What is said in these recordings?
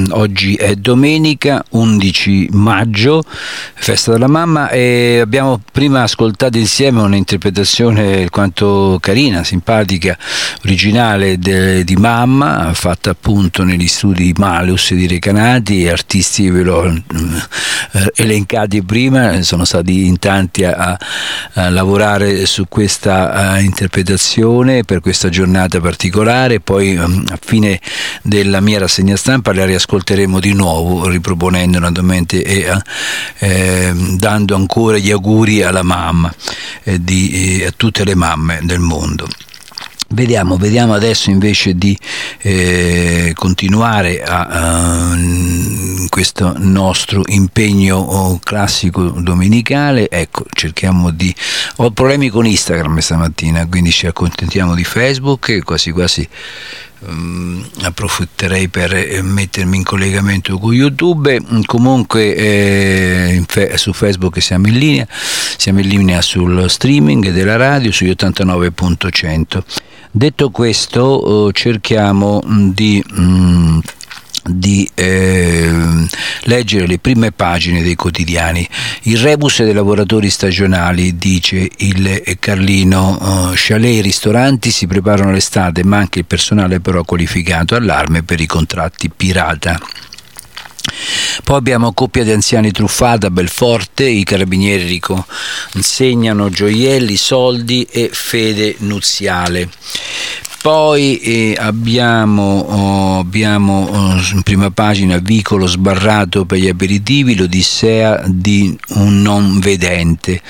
Oggi è domenica 11 maggio, festa della mamma, e abbiamo prima ascoltato insieme un'interpretazione alquanto carina, simpatica, originale di Mamma, fatta appunto negli studi Malus di Recanati. Artisti ve l'ho elencati prima, sono stati in tanti a lavorare su questa interpretazione per questa giornata particolare. Poi a fine della mia rassegna stampa la riascolteremo di nuovo, riproponendo naturalmente e dando ancora gli auguri alla mamma e a tutte le mamme del mondo. Vediamo adesso invece di continuare questo nostro impegno classico domenicale. Ecco, cerchiamo ho problemi con Instagram stamattina, quindi ci accontentiamo di Facebook e quasi approfitterei per mettermi in collegamento con YouTube. Comunque su Facebook siamo in linea sul streaming della radio sugli 89.100. Detto questo, cerchiamo di leggere le prime pagine dei quotidiani. Il rebus dei lavoratori stagionali, dice il Carlino. Chalet e ristoranti si preparano all'estate, manca il personale però qualificato, allarme per i contratti pirata. Poi abbiamo coppia di anziani truffata a Belforte, i carabinieri riconsegnano gioielli, soldi e fede nuziale. Poi abbiamo in prima pagina vicolo sbarrato per gli aperitivi, l'odissea di un non vedente.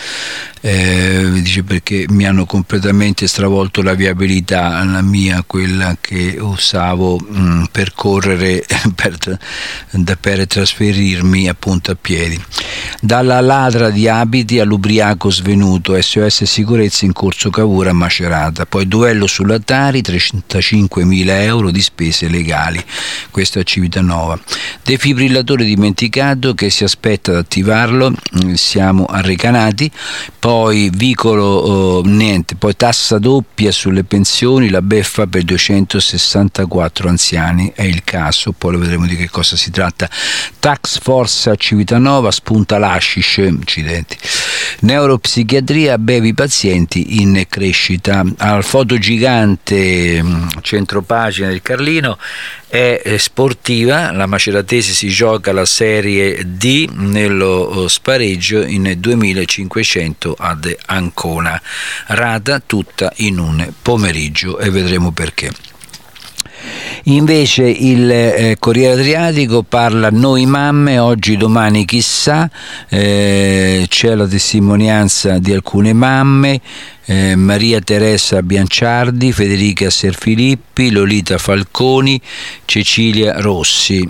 Dice perché mi hanno completamente stravolto la viabilità, la mia, quella che usavo per correre per trasferirmi appunto a piedi. Dalla ladra di abiti all'ubriaco svenuto, SOS sicurezza in corso Cavour a Macerata. Poi duello sulla Tari, 35.000 euro di spese legali, questo a Civitanova. Defibrillatore dimenticato che si aspetta ad attivarlo, siamo a Recanati. Poi vicolo poi tassa doppia sulle pensioni, la beffa per 264 anziani, è il caso, poi lo vedremo di che cosa si tratta. Tax force a Civitanova, spunta l'ashish, incidenti. Neuropsichiatria, bevi pazienti in crescita. Al fotogigante centropagina del Carlino è sportiva, la maceratese si gioca la Serie D nello spareggio in 2500 ad Ancona, rata tutta in un pomeriggio e vedremo perché. Invece il Corriere Adriatico parla noi mamme, oggi domani chissà, c'è la testimonianza di alcune mamme, Maria Teresa Bianciardi, Federica Serfilippi, Lolita Falconi, Cecilia Rossi.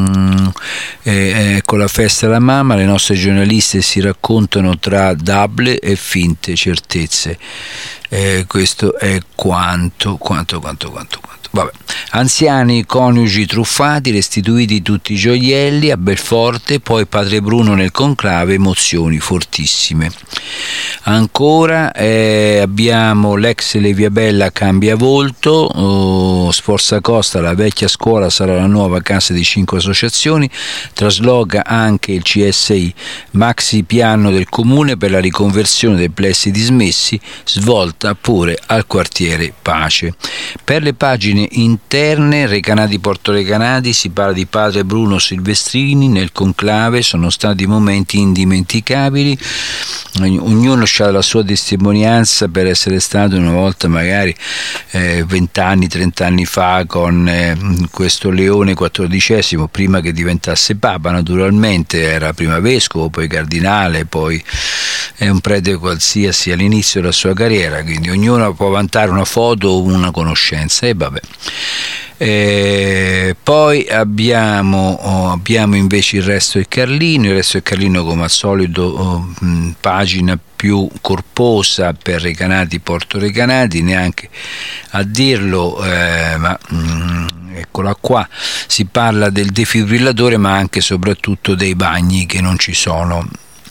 Con la festa della mamma le nostre giornaliste si raccontano tra dable e finte certezze. Questo è quanto. Vabbè. Anziani, coniugi truffati, restituiti tutti i gioielli a Belforte, poi Padre Bruno nel conclave, emozioni fortissime. Ancora abbiamo l'ex Leviabella cambia volto, Sforza Costa, la vecchia scuola sarà la nuova casa di 5 associazioni, trasloca anche il CSI, maxi piano del comune per la riconversione dei plessi dismessi, svolta pure al quartiere Pace. Per le pagine interne, Recanati Porto Recanati, si parla di Padre Bruno Silvestrini nel conclave, sono stati momenti indimenticabili, ognuno ha la sua testimonianza per essere stato una volta magari 20 anni, 30 anni fa con questo Leone XIV, prima che diventasse Papa naturalmente, era prima vescovo, poi cardinale, poi è un prete qualsiasi all'inizio della sua carriera, quindi ognuno può vantare una foto o una conoscenza e vabbè. Poi abbiamo invece il resto del Carlino come al solito, pagina più corposa per Recanati Porto Recanati, neanche a dirlo, ma eccola qua, si parla del defibrillatore ma anche e soprattutto dei bagni che non ci sono,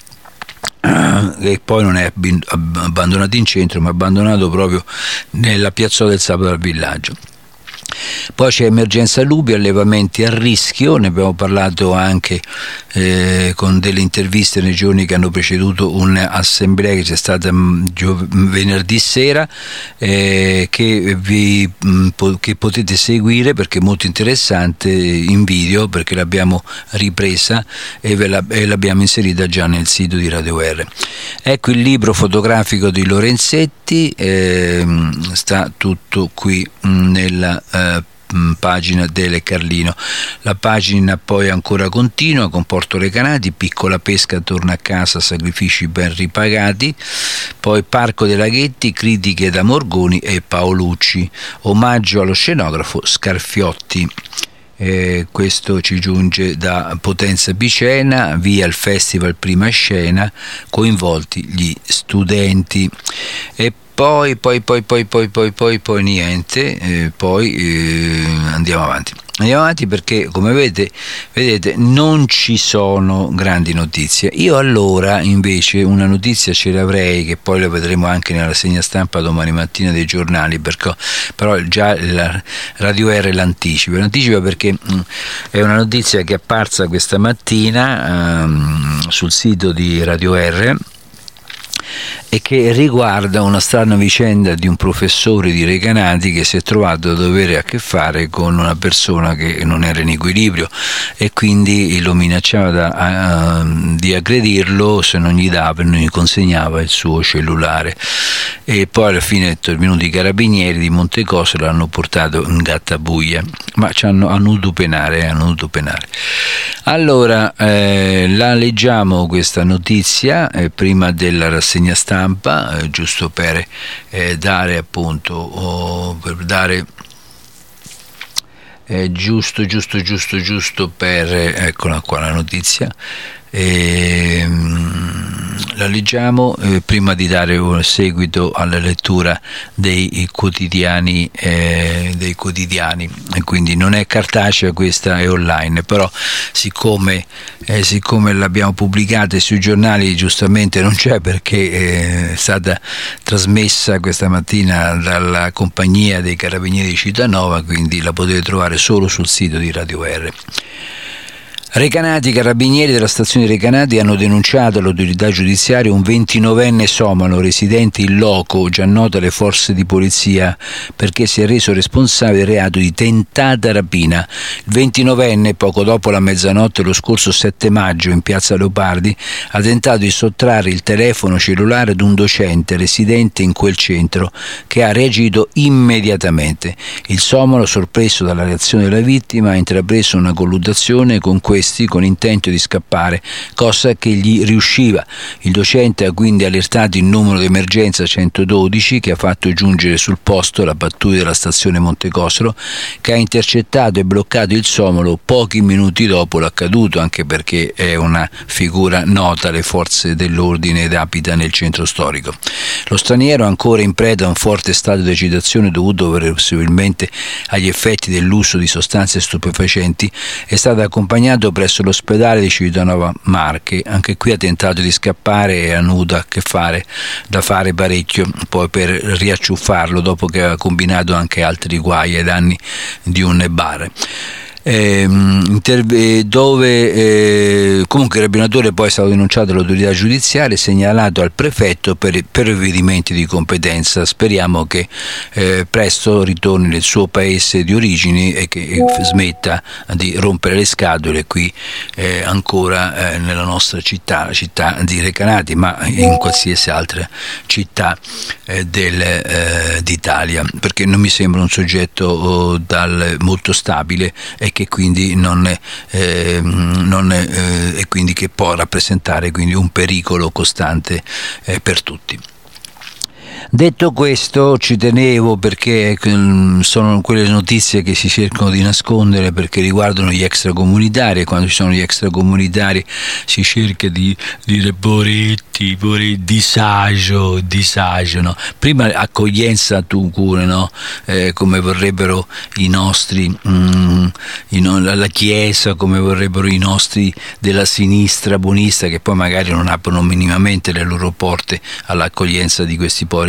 e poi non è abbandonato in centro ma abbandonato proprio nella piazzola del Sabato al Villaggio. Poi c'è Emergenza Lupi, allevamenti a rischio, ne abbiamo parlato anche con delle interviste nei giorni che hanno preceduto un'assemblea che c'è stata venerdì sera, che potete seguire perché è molto interessante in video, perché l'abbiamo ripresa e l'abbiamo inserita già nel sito di Radio R. Ecco il libro fotografico di Lorenzetti, sta tutto qui nella pagina delle Carlino. La pagina poi ancora continua con Porto Recanati, piccola pesca torna a casa, sacrifici ben ripagati, poi Parco dei Laghetti, critiche da Morgoni e Paolucci, omaggio allo scenografo Scarfiotti. Questo ci giunge da Potenza Picena, via il festival Prima Scena, coinvolti gli studenti. E poi niente, andiamo avanti perché, come vedete non ci sono grandi notizie. Io allora invece una notizia ce l'avrei, che poi la vedremo anche nella rassegna stampa domani mattina dei giornali, però già la Radio R l'anticipa perché è una notizia che è apparsa questa mattina sul sito di Radio R, e che riguarda una strana vicenda di un professore di Recanati che si è trovato ad avere a che fare con una persona che non era in equilibrio e quindi lo minacciava di aggredirlo se non gli consegnava il suo cellulare, e poi alla fine venuti i carabinieri di Montecosolo l'hanno portato in gattabuia, ma hanno dovuto penare. Allora la leggiamo questa notizia prima della rassegna stampa, giusto per dare appunto giusto per eccola qua la notizia. La leggiamo prima di dare un seguito alla lettura dei quotidiani, e quindi non è cartacea, questa è online, però siccome l'abbiamo pubblicata sui giornali giustamente non c'è, perché è stata trasmessa questa mattina dalla compagnia dei Carabinieri di Cittànova, quindi la potete trovare solo sul sito di Radio R. Recanati, carabinieri della stazione di Recanati hanno denunciato all'autorità giudiziaria un 29enne somalo residente in loco, già noto alle forze di polizia, perché si è reso responsabile del reato di tentata rapina. Il 29enne, poco dopo la mezzanotte lo scorso 7 maggio in piazza Leopardi, ha tentato di sottrarre il telefono cellulare ad un docente residente in quel centro, che ha reagito immediatamente. Il somalo, sorpreso dalla reazione della vittima, ha intrapreso una colluttazione con con intento di scappare, cosa che gli riusciva. Il docente ha quindi allertato il numero d'emergenza 112, che ha fatto giungere sul posto la pattuglia della stazione Montecosolo, che ha intercettato e bloccato il somalo pochi minuti dopo l'accaduto, anche perché è una figura nota alle forze dell'ordine ed abita nel centro storico. Lo straniero, ancora in preda a un forte stato di agitazione dovuto possibilmente agli effetti dell'uso di sostanze stupefacenti, è stato accompagnato presso l'ospedale di Civitanova Marche. Anche qui ha tentato di scappare e ha avuto da fare parecchio poi per riacciuffarlo, dopo che aveva combinato anche altri guai ai danni di un bar. Comunque il rapinatore poi è stato denunciato all'autorità giudiziaria e segnalato al prefetto per provvedimenti di competenza. Speriamo che presto ritorni nel suo paese di origini e che smetta di rompere le scatole qui ancora nella nostra città, la città di Recanati, ma in qualsiasi altra città d'Italia, perché non mi sembra un soggetto molto stabile e che quindi e quindi che può rappresentare quindi un pericolo costante per tutti. Detto questo, ci tenevo, perché sono quelle notizie che si cercano di nascondere perché riguardano gli extracomunitari, e quando ci sono gli extracomunitari si cerca di dire poretti, disagio, no? Prima accoglienza tu cure, no? Come vorrebbero i nostri, la Chiesa, come vorrebbero i nostri della sinistra buonista, che poi magari non aprono minimamente le loro porte all'accoglienza di questi poveri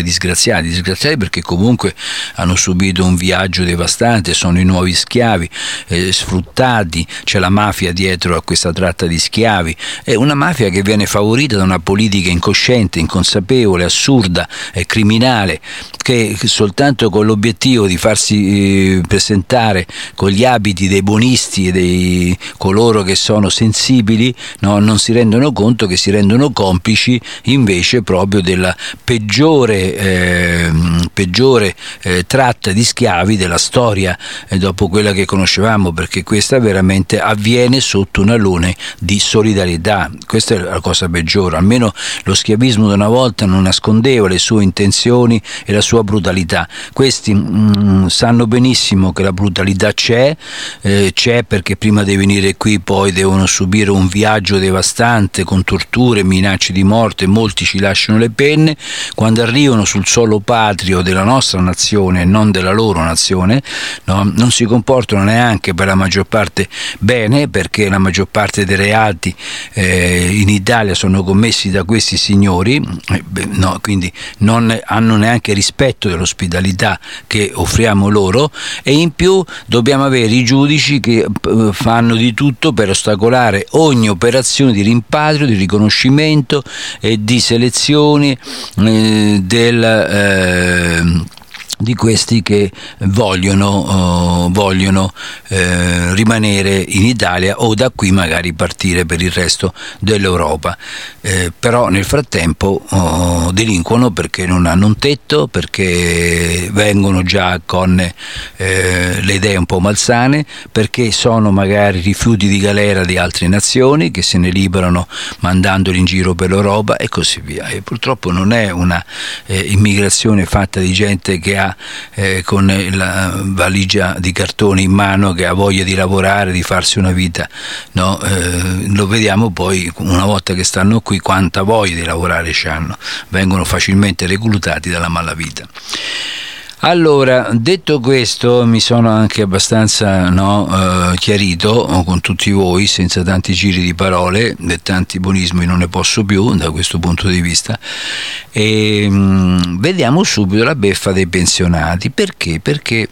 chiamiamoli disgraziati perché comunque hanno subito un viaggio devastante, sono i nuovi schiavi, sfruttati, c'è la mafia dietro a questa tratta di schiavi, è una mafia che viene favorita da una politica incosciente, inconsapevole, assurda e criminale, che soltanto con l'obiettivo di farsi presentare con gli abiti dei buonisti e dei coloro che sono sensibili, no, non si rendono conto che si rendono complici invece proprio della peggiore tratta di schiavi della storia, dopo quella che conoscevamo, perché questa veramente avviene sotto un alone di solidarietà. Questa è la cosa peggiore. Almeno lo schiavismo di una volta non nascondeva le sue intenzioni e la sua brutalità. Questi sanno benissimo che la brutalità c'è perché prima di venire qui poi devono subire un viaggio devastante con torture, minacce di morte, molti ci lasciano le penne. Quando arrivano sul suolo patrio della nostra nazione e non della loro nazione, no, non si comportano neanche per la maggior parte bene, perché la maggior parte dei reati in Italia sono commessi da questi signori, quindi non hanno neanche rispetto dell'ospitalità che offriamo loro, e in più dobbiamo avere i giudici che fanno di tutto per ostacolare ogni operazione di rimpatrio, di riconoscimento e di selezione di questi che vogliono rimanere in Italia o da qui magari partire per il resto dell'Europa, però nel frattempo delinquono perché non hanno un tetto, perché vengono già con le idee un po' malsane, perché sono magari rifiuti di galera di altre nazioni che se ne liberano mandandoli in giro per l'Europa e così via. E purtroppo non è una immigrazione fatta di gente che ha con la valigia di cartone in mano, che ha voglia di lavorare, di farsi una vita, no? Lo vediamo poi una volta che stanno qui quanta voglia di lavorare hanno, vengono facilmente reclutati dalla malavita. Allora, detto questo, mi sono anche abbastanza chiarito con tutti voi, senza tanti giri di parole e tanti buonismi, non ne posso più da questo punto di vista. E vediamo subito la beffa dei pensionati. Perché? Perché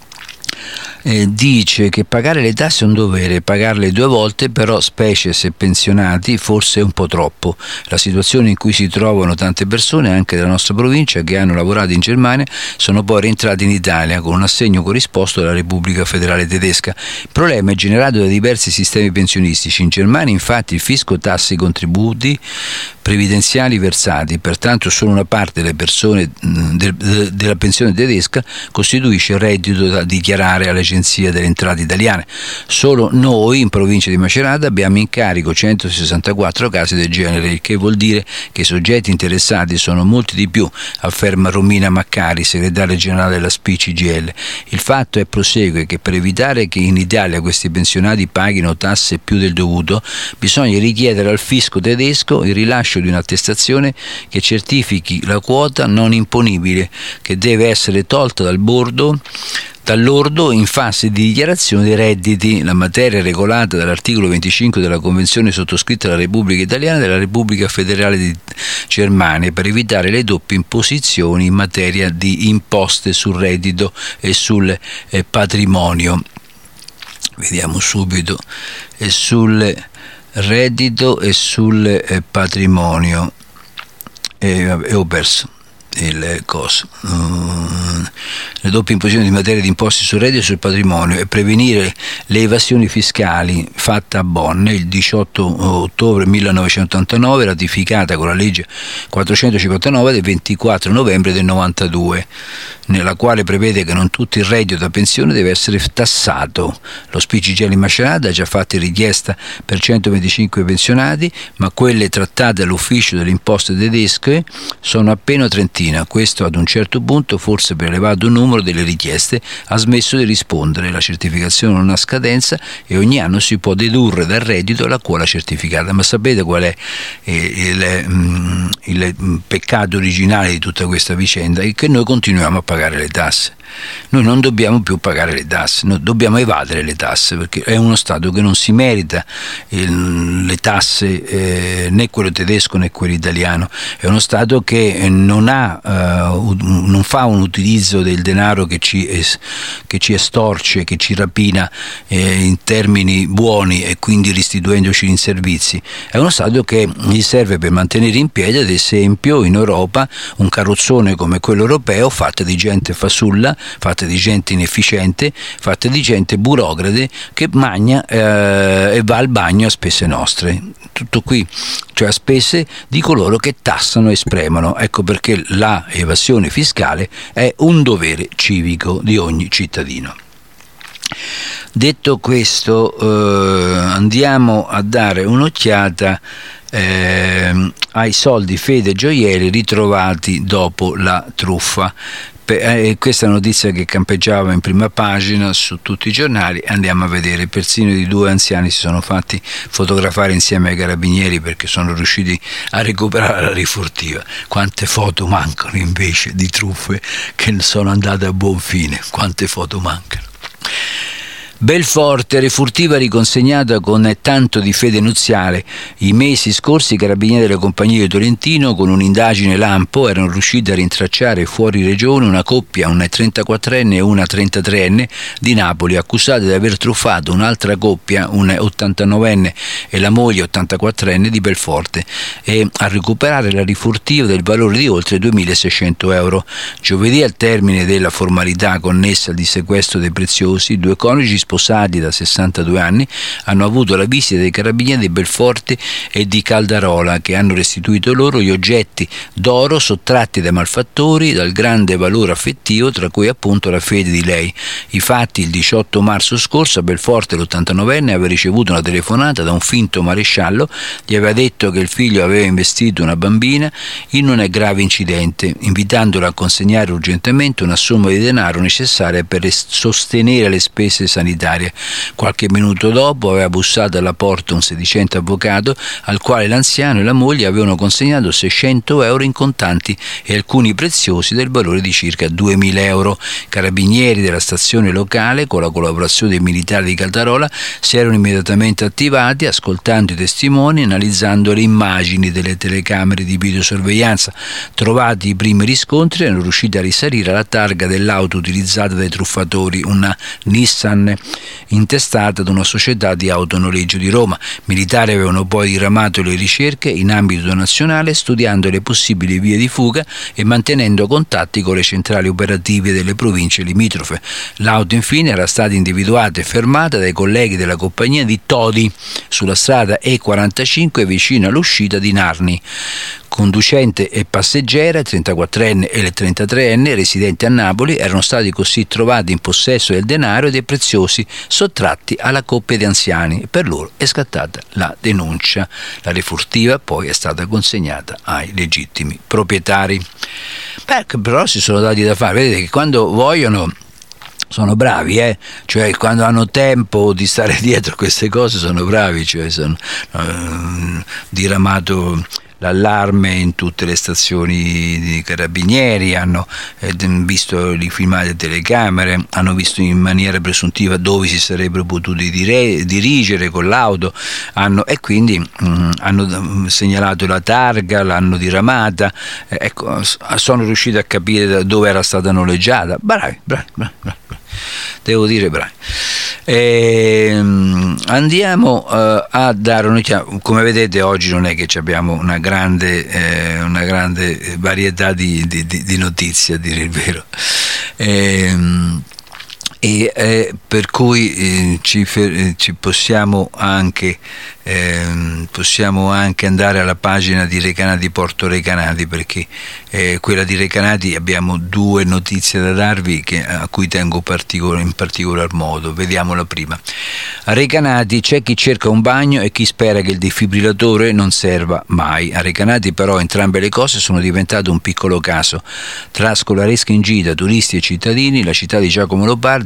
dice che pagare le tasse è un dovere, pagarle 2 volte, però specie se pensionati forse è un po' troppo. La situazione in cui si trovano tante persone anche della nostra provincia che hanno lavorato in Germania sono poi rientrati in Italia con un assegno corrisposto dalla Repubblica Federale Tedesca. Il problema è generato da diversi sistemi pensionistici. In Germania infatti il fisco tassa i contributi previdenziali versati, pertanto solo una parte delle persone della pensione tedesca costituisce il reddito da dichiarare all'Agenzia delle Entrate italiane. Solo noi in provincia di Macerata abbiamo in carico 164 casi del genere, il che vuol dire che i soggetti interessati sono molti di più, afferma Romina Maccari, segretaria generale della SPI-CGIL. Il fatto è, prosegue, che per evitare che in Italia questi pensionati paghino tasse più del dovuto, bisogna richiedere al fisco tedesco il rilascio di un'attestazione che certifichi la quota non imponibile, che deve essere tolta dall'ordo in fase di dichiarazione dei redditi. La materia è regolata dall'articolo 25 della Convenzione sottoscritta dalla Repubblica Italiana e dalla Repubblica Federale di Germania per evitare le doppie imposizioni in materia di imposte sul reddito e sul patrimonio. Vediamo subito. Sul reddito e sul patrimonio e ho perso il coso. Le doppie imposizioni di materia di imposte sul reddito e sul patrimonio e prevenire le evasioni fiscali, fatta a Bonn il 18 ottobre 1989, ratificata con la legge 459 del 24 novembre del 92, nella quale prevede che non tutto il reddito da pensione deve essere tassato. Lo SPI-CGIL in Macerata ha già fatto richiesta per 125 pensionati, ma quelle trattate all'ufficio delle imposte tedesche sono appena trentina. Questo ad un certo punto, forse per elevato numero delle richieste, ha smesso di rispondere. La certificazione non ha scadenza e ogni anno si può dedurre dal reddito la quota certificata. Ma sapete qual è il peccato originale di tutta questa vicenda? È che noi continuiamo a pagare le tasse. Noi non dobbiamo più pagare le tasse, noi dobbiamo evadere le tasse, perché è uno Stato che non si merita le tasse, né quello tedesco né quello italiano. È uno Stato che non fa un utilizzo del denaro che ci estorce, che ci rapina in termini buoni, e quindi restituendoci in servizi. È uno Stato che gli serve per mantenere in piedi, ad esempio, in Europa un carrozzone come quello europeo, fatta di gente fasulla, fatta di gente inefficiente, fatta di gente burocrate che magna e va al bagno a spese nostre. Tutto qui, cioè a spese di coloro che tassano e spremono. Ecco perché la evasione fiscale è un dovere civico di ogni cittadino. Detto questo, andiamo a dare un'occhiata ai soldi Fede Gioielli ritrovati dopo la truffa. Questa è una notizia che campeggiava in prima pagina su tutti i giornali. Andiamo a vedere. Persino i due anziani si sono fatti fotografare insieme ai carabinieri perché sono riusciti a recuperare la rifurtiva. Quante foto mancano invece di truffe che sono andate a buon fine, quante foto mancano. Belforte, rifurtiva riconsegnata con tanto di fede nuziale. I mesi scorsi i carabinieri della compagnia di Tolentino, con un'indagine lampo, erano riusciti a rintracciare fuori regione una coppia, una 34enne e una 33enne di Napoli, accusate di aver truffato un'altra coppia, una 89enne e la moglie 84enne di Belforte, e a recuperare la rifurtiva del valore di oltre 2.600 euro. Giovedì, al termine della formalità connessa al dissequestro dei preziosi, i due coniugi sposati da 62 anni hanno avuto la visita dei carabinieri di Belforte e di Caldarola, che hanno restituito loro gli oggetti d'oro sottratti dai malfattori dal grande valore affettivo, tra cui appunto la fede di lei. I fatti: il 18 marzo scorso a Belforte l'89enne aveva ricevuto una telefonata da un finto maresciallo, gli aveva detto che il figlio aveva investito una bambina in un grave incidente, invitandola a consegnare urgentemente una somma di denaro necessaria per sostenere le spese sanitarie. Qualche minuto dopo aveva bussato alla porta un sedicente avvocato, al quale l'anziano e la moglie avevano consegnato 600 euro in contanti e alcuni preziosi del valore di circa 2.000 euro. Carabinieri della stazione locale, con la collaborazione dei militari di Caldarola, si erano immediatamente attivati, ascoltando i testimoni, analizzando le immagini delle telecamere di videosorveglianza. Trovati i primi riscontri, erano riusciti a risalire alla targa dell'auto utilizzata dai truffatori, una Nissan intestata ad una società di autonoleggio di Roma. Militari avevano poi diramato le ricerche in ambito nazionale, studiando le possibili vie di fuga e mantenendo contatti con le centrali operative delle province limitrofe. L'auto infine era stata individuata e fermata dai colleghi della compagnia di Todi sulla strada E45 vicino all'uscita di Narni. Conducente e passeggera, il 34enne e il 33enne, residenti a Napoli, erano stati così trovati in possesso del denaro e dei preziosi sottratti alla coppia di anziani, e per loro è scattata la denuncia. La rifurtiva poi è stata consegnata ai legittimi proprietari. Però si sono dati da fare. Vedete che quando vogliono sono bravi, cioè quando hanno tempo di stare dietro queste cose sono bravi, cioè sono diramato l'allarme in tutte le stazioni di carabinieri, hanno visto i filmati delle telecamere, hanno visto in maniera presuntiva dove si sarebbero potuti dirigere con l'auto, e quindi hanno segnalato la targa, l'hanno diramata, ecco, sono riusciti a capire dove era stata noleggiata. Bravi. Devo dire bravi. Andiamo a dare un'occhiata. Come vedete, oggi non è che abbiamo una grande varietà di notizie, a dire il vero, per cui ci possiamo anche andare alla pagina di Recanati Porto Recanati, perché quella di Recanati abbiamo due notizie da darvi a cui tengo in particolar modo. Vediamola prima. A Recanati c'è chi cerca un bagno e chi spera che il defibrillatore non serva mai. A Recanati però entrambe le cose sono diventate un piccolo caso. Tra scolaresche in gita, turisti e cittadini, la città di Giacomo Leopardi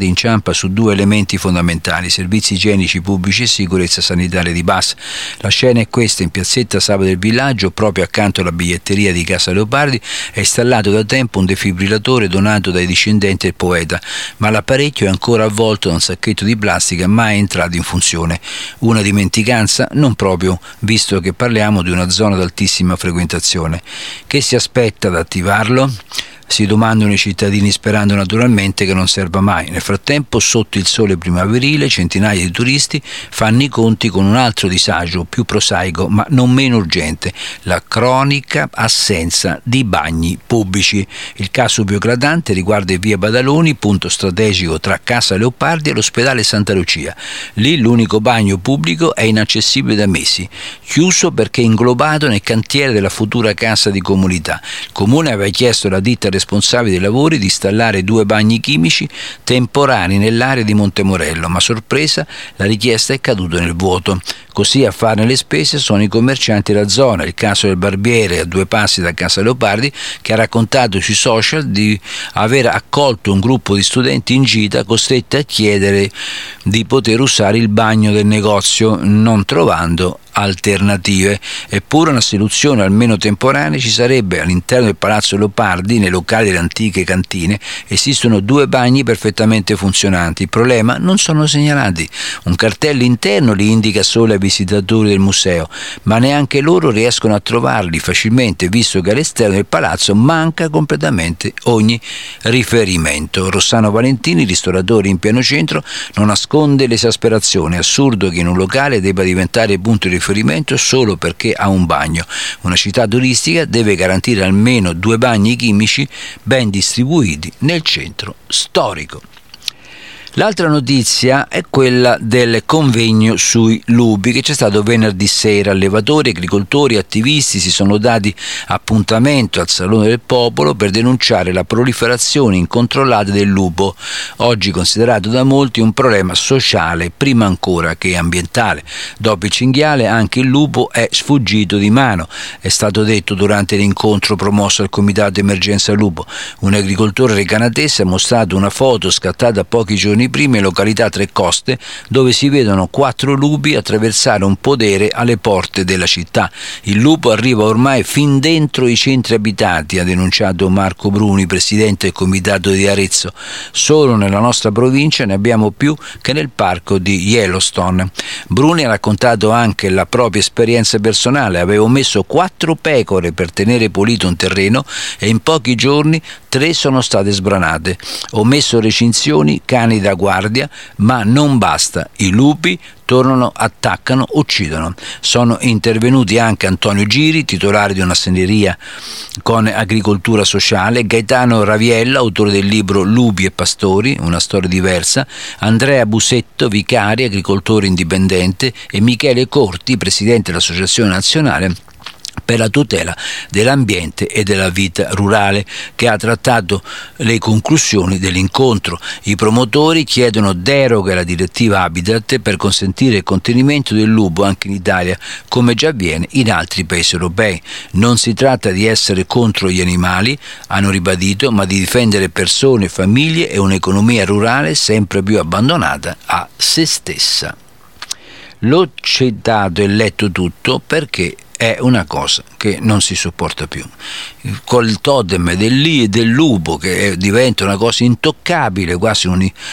leopardi inciampa su due elementi fondamentali: servizi igienici pubblici e sicurezza sanitaria di base. La scena è questa: in piazzetta Sava del Villaggio, proprio accanto alla biglietteria di Casa Leopardi, è installato da tempo un defibrillatore donato dai discendenti del poeta, ma l'apparecchio è ancora avvolto da un sacchetto di plastica mai entrato in funzione. Una dimenticanza? Non proprio, visto che parliamo di una zona ad altissima frequentazione. Che si aspetta ad attivarlo? Si domandano i cittadini, sperando naturalmente che non serva mai. Nel frattempo, sotto il sole primaverile, centinaia di turisti fanno i conti con un altro disagio, più prosaico ma non meno urgente: la cronica assenza di bagni pubblici. Il caso più eclatante riguarda via Badaloni, punto strategico tra Casa Leopardi e l'ospedale Santa Lucia. Lì l'unico bagno pubblico è inaccessibile da mesi, chiuso perché inglobato nel cantiere della futura casa di comunità. Il comune aveva chiesto alla ditta responsabili dei lavori di installare 2 bagni chimici temporanei nell'area di Montemorello, ma sorpresa, la richiesta è caduta nel vuoto. Così a farne le spese sono i commercianti della zona. Il caso del barbiere a 2 passi da Casa Leopardi, che ha raccontato sui social di aver accolto un gruppo di studenti in gita costretti a chiedere di poter usare il bagno del negozio, non trovando alternative. Eppure una soluzione almeno temporanea ci sarebbe. All'interno del Palazzo Leopardi, nei locali delle antiche cantine, esistono 2 bagni perfettamente funzionanti. Il problema: non sono segnalati. Un cartello interno li indica solo ai visitatori del museo, ma neanche loro riescono a trovarli facilmente, visto che all'esterno del palazzo manca completamente ogni riferimento. Rossano Valentini, ristoratore in pieno centro, non nasconde l'esasperazione. È assurdo che in un locale debba diventare punto di riferimento solo perché ha un bagno. Una città turistica deve garantire almeno 2 bagni chimici ben distribuiti nel centro storico. L'altra notizia è quella del convegno sui lupi che c'è stato venerdì sera. Allevatori, agricoltori, attivisti si sono dati appuntamento al Salone del Popolo per denunciare la proliferazione incontrollata del lupo, oggi considerato da molti un problema sociale prima ancora che ambientale. Dopo il cinghiale anche il lupo è sfuggito di mano, è stato detto durante l'incontro promosso al Comitato Emergenza Lupo. Un agricoltore recanatese ha mostrato una foto scattata pochi giorni prima in località Tre Coste, dove si vedono 4 lupi attraversare un podere alle porte della città. Il lupo arriva ormai fin dentro i centri abitati, ha denunciato Marco Bruni, presidente del comitato di Arezzo. Solo nella nostra provincia ne abbiamo più che nel parco di Yellowstone. Bruni ha raccontato anche la propria esperienza personale: avevo messo 4 pecore per tenere pulito un terreno e in pochi giorni 3 sono state sbranate. Ho messo recinzioni, cani da guardia, ma non basta. I lupi tornano, attaccano, uccidono. Sono intervenuti anche Antonio Giri, titolare di una segneria con agricoltura sociale, Gaetano Raviella, autore del libro Lupi e Pastori, una storia diversa, Andrea Busetto, vicario, agricoltore indipendente, e Michele Corti, presidente dell'Associazione Nazionale per la tutela dell'ambiente e della vita rurale, che ha trattato le conclusioni dell'incontro. I promotori chiedono deroghe alla direttiva Habitat per consentire il contenimento del lupo anche in Italia, come già avviene in altri paesi europei. Non si tratta di essere contro gli animali, hanno ribadito, ma di difendere persone, famiglie e un'economia rurale sempre più abbandonata a se stessa. L'ho citato e letto tutto perché è una cosa che non si sopporta più. Col totem del lupo, che diventa una cosa intoccabile, quasi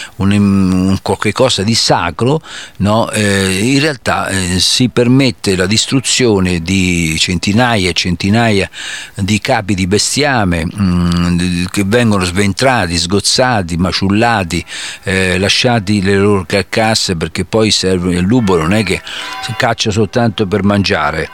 un qualche cosa di sacro, no? In realtà si permette la distruzione di centinaia e centinaia di capi di bestiame che vengono sventrati, sgozzati, maciullati, lasciati le loro carcasse, perché poi serve. Il lupo non è che si caccia soltanto per mangiare,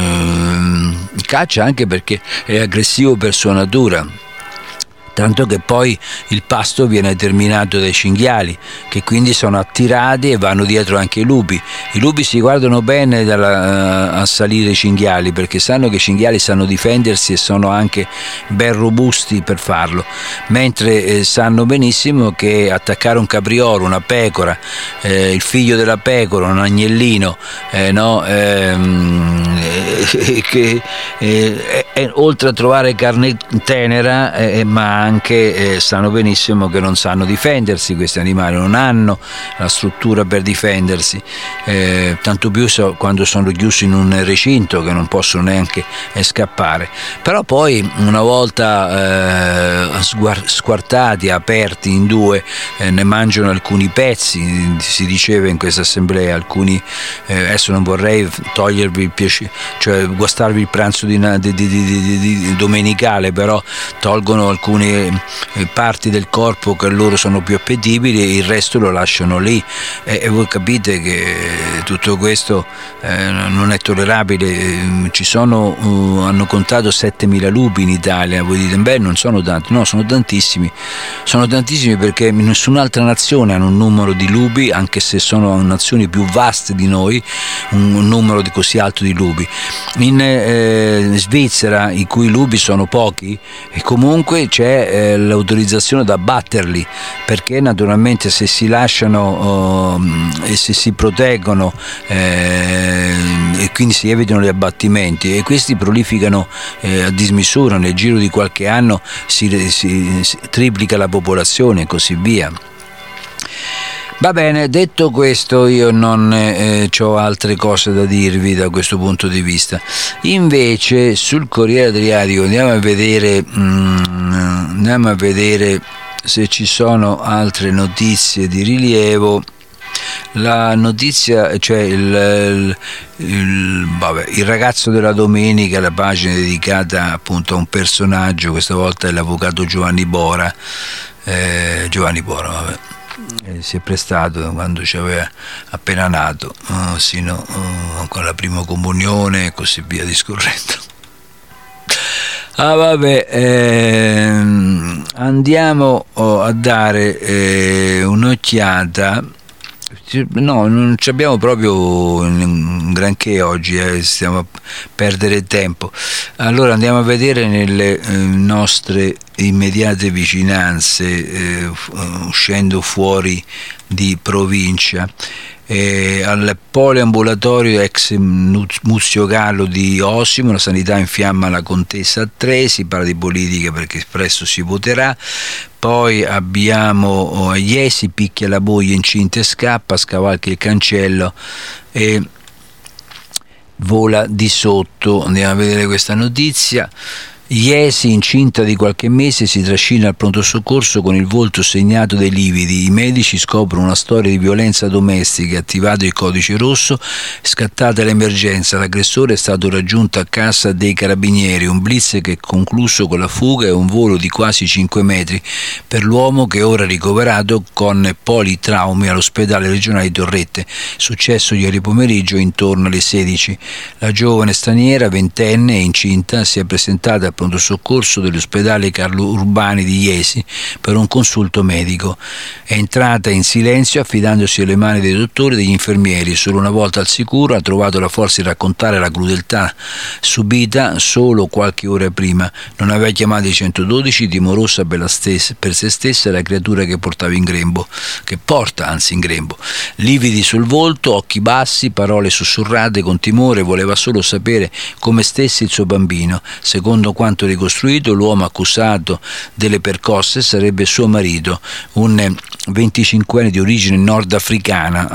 caccia anche perché è aggressivo per sua natura, tanto che poi il pasto viene terminato dai cinghiali, che quindi sono attirati e vanno dietro anche i lupi. I lupi si guardano bene a salire i cinghiali, perché sanno che i cinghiali sanno difendersi e sono anche ben robusti per farlo, mentre sanno benissimo che attaccare un capriolo, una pecora, il figlio della pecora, un agnellino, oltre a trovare carne tenera, ma anche sanno benissimo che non sanno difendersi. Questi animali non hanno la struttura per difendersi, tanto più quando sono chiusi in un recinto, che non possono neanche scappare. Però poi, una volta squartati, aperti in due, ne mangiano alcuni pezzi. Si diceva in questa assemblea, alcuni, adesso non vorrei togliervi il piacere, cioè guastarvi il pranzo di domenicale, però tolgono alcune parti del corpo che loro sono più appetibili e il resto lo lasciano lì, e voi capite che tutto questo non è tollerabile. Hanno contato 7.000 lupi in Italia. Voi dite, beh, non sono tanti. No, sono tantissimi perché nessun'altra nazione ha un numero di lupi, anche se sono nazioni più vaste di noi, un numero così alto di lupi. In Svizzera, i cui lupi sono pochi, e comunque c'è l'autorizzazione ad abbatterli, perché naturalmente se si lasciano e se si proteggono e quindi si evitano gli abbattimenti, e questi prolificano a dismisura. Nel giro di qualche anno si triplica la popolazione e così via. Va bene, detto questo, io non ho altre cose da dirvi da questo punto di vista. Invece sul Corriere Adriatico andiamo a vedere se ci sono altre notizie di rilievo. La notizia, cioè il ragazzo della domenica, la pagina dedicata appunto a un personaggio, questa volta è l'avvocato Giovanni Bora. Si è prestato quando ci aveva appena nato, sino con la prima comunione e così via discorrendo. Andiamo a dare un'occhiata. No, non ci abbiamo proprio un granché oggi, stiamo a perdere tempo. Allora andiamo a vedere nelle nostre immediate vicinanze, uscendo fuori di provincia. Al poliambulatorio ex Muzio Gallo di Osimo, la sanità infiamma la contessa a 3, si parla di politica perché presto si voterà. Poi abbiamo Iesi, picchia la moglie incinta e scappa, scavalca il cancello e vola di sotto. Andiamo a vedere questa notizia. Iesi, incinta di qualche mese, si trascina al pronto soccorso con il volto segnato dai lividi. I medici scoprono una storia di violenza domestica, attivato il codice rosso, scattata l'emergenza. L'aggressore è stato raggiunto a casa dei carabinieri, un blitz che è concluso con la fuga e un volo di quasi 5 metri per l'uomo, che è ora ricoverato con politraumi all'ospedale regionale di Torrette, successo ieri pomeriggio intorno alle 16. La giovane straniera, ventenne e incinta, si è presentata al pronto soccorso dell'ospedale Carlo Urbani di Iesi per un consulto medico. È entrata in silenzio, affidandosi alle mani dei dottori e degli infermieri. Solo una volta al sicuro ha trovato la forza di raccontare la crudeltà subita solo qualche ora prima. Non aveva chiamato i 112, timorosa per se stessa e la creatura che portava in grembo, che porta anzi in grembo. Lividi sul volto, occhi bassi, parole sussurrate con timore, voleva solo sapere come stesse il suo bambino. Secondo quanto ricostruito, l'uomo accusato delle percosse sarebbe suo marito, un 25enne di origine nordafricana.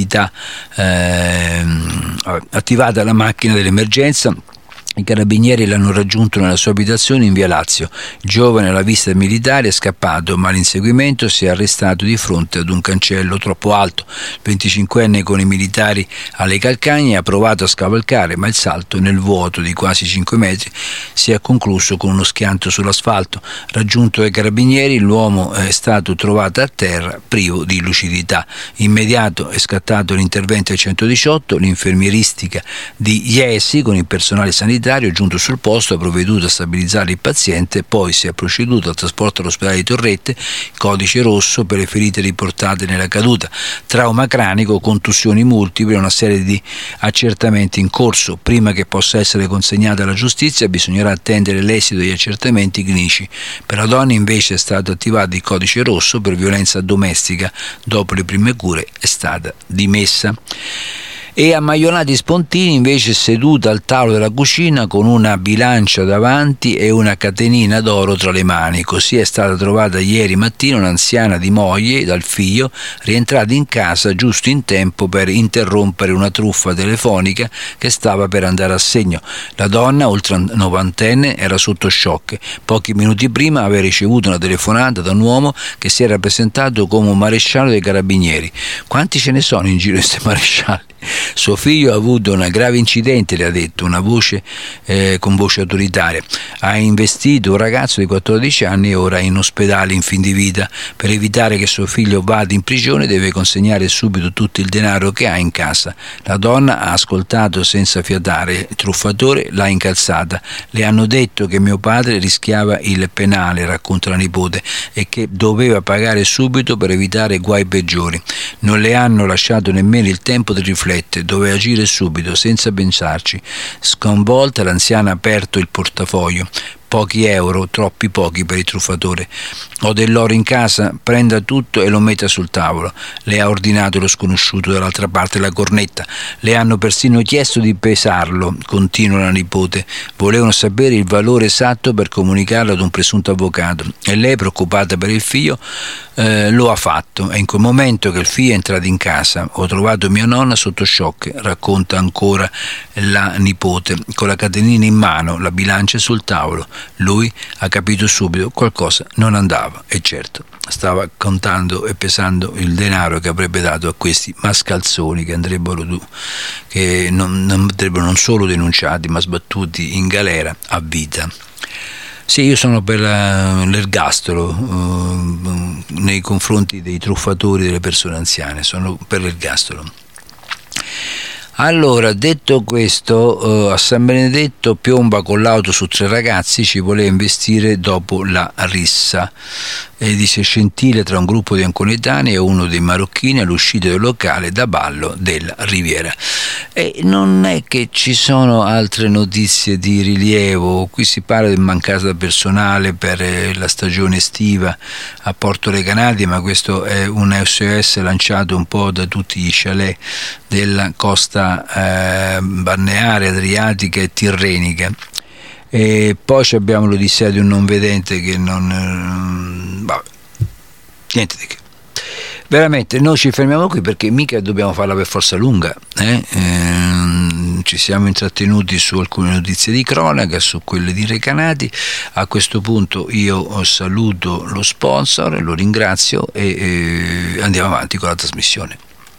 Attivata la macchina dell'emergenza, i carabinieri l'hanno raggiunto nella sua abitazione in via Lazio. Il giovane, alla vista del militare, è scappato, ma l'inseguimento si è arrestato di fronte ad un cancello troppo alto. Il 25enne, con i militari alle calcagne, ha provato a scavalcare, ma il salto nel vuoto di quasi 5 metri si è concluso con uno schianto sull'asfalto. Raggiunto dai carabinieri, l'uomo è stato trovato a terra, privo di lucidità. Immediato è scattato l'intervento al 118, l'infermieristica di Iesi con il personale sanitario giunto sul posto ha provveduto a stabilizzare il paziente, poi si è proceduto al trasporto all'ospedale di Torrette, codice rosso per le ferite riportate nella caduta, trauma cranico, contusioni multiple, una serie di accertamenti in corso. Prima che possa essere consegnata alla giustizia bisognerà attendere l'esito degli accertamenti clinici. Per la donna invece è stato attivato il codice rosso per violenza domestica, dopo le prime cure è stata dimessa. e ammaionati Spontini invece seduta al tavolo della cucina con una bilancia davanti e una catenina d'oro tra le mani. Così è stata trovata ieri mattina un'anziana di moglie dal figlio, rientrata in casa giusto in tempo per interrompere una truffa telefonica che stava per andare a segno. La donna, oltre novantenne, era sotto shock. Pochi minuti prima aveva ricevuto una telefonata da un uomo che si era presentato come un maresciallo dei carabinieri. Quanti ce ne sono in giro questi marescialli? Suo figlio ha avuto un grave incidente, le ha detto, una voce con voce autoritaria. Ha investito un ragazzo di 14 anni e ora è in ospedale in fin di vita. Per evitare che suo figlio vada in prigione deve consegnare subito tutto il denaro che ha in casa. La donna ha ascoltato senza fiatare. Il truffatore l'ha incalzata. Le hanno detto che mio padre rischiava il penale, racconta la nipote, e che doveva pagare subito per evitare guai peggiori. Non le hanno lasciato nemmeno il tempo di riflettere. Doveva agire subito, senza pensarci. Sconvolta, l'anziana ha aperto il portafoglio. Pochi euro, troppi pochi per il truffatore. Ho dell'oro in casa, prenda tutto e lo metta sul tavolo. Le ha ordinato lo sconosciuto dall'altra parte della cornetta. Le hanno persino chiesto di pesarlo, continua la nipote. Volevano sapere il valore esatto per comunicarlo ad un presunto avvocato. E lei, preoccupata per il figlio, lo ha fatto. È in quel momento che il figlio è entrato in casa. Ho trovato mia nonna sotto shock, racconta ancora la nipote, con la catenina in mano, la bilancia sul tavolo. Lui ha capito subito qualcosa non andava e certo stava contando e pesando il denaro che avrebbe dato a questi mascalzoni che andrebbero che non andrebbero non solo denunciati ma sbattuti in galera a vita. Sì, io sono per l'ergastolo nei confronti dei truffatori delle persone anziane, sono per l'ergastolo. Allora, detto questo, a San Benedetto piomba con l'auto su 3 ragazzi, ci voleva investire dopo la rissa. E dice scintille tra un gruppo di anconetani e uno dei marocchini all'uscita del locale da ballo della Riviera. E non è che ci sono altre notizie di rilievo. Qui si parla di mancata personale per la stagione estiva a Porto Recanati, ma questo è un SOS lanciato un po' da tutti gli chalet della costa balneare, adriatica e tirrenica. E poi abbiamo l'odissea di un non vedente che non niente di che. Veramente noi ci fermiamo qui perché mica dobbiamo farla per forza lunga, ci siamo intrattenuti su alcune notizie di cronaca, su quelle di Recanati. A questo punto io saluto lo sponsor, lo ringrazio e andiamo avanti con la trasmissione.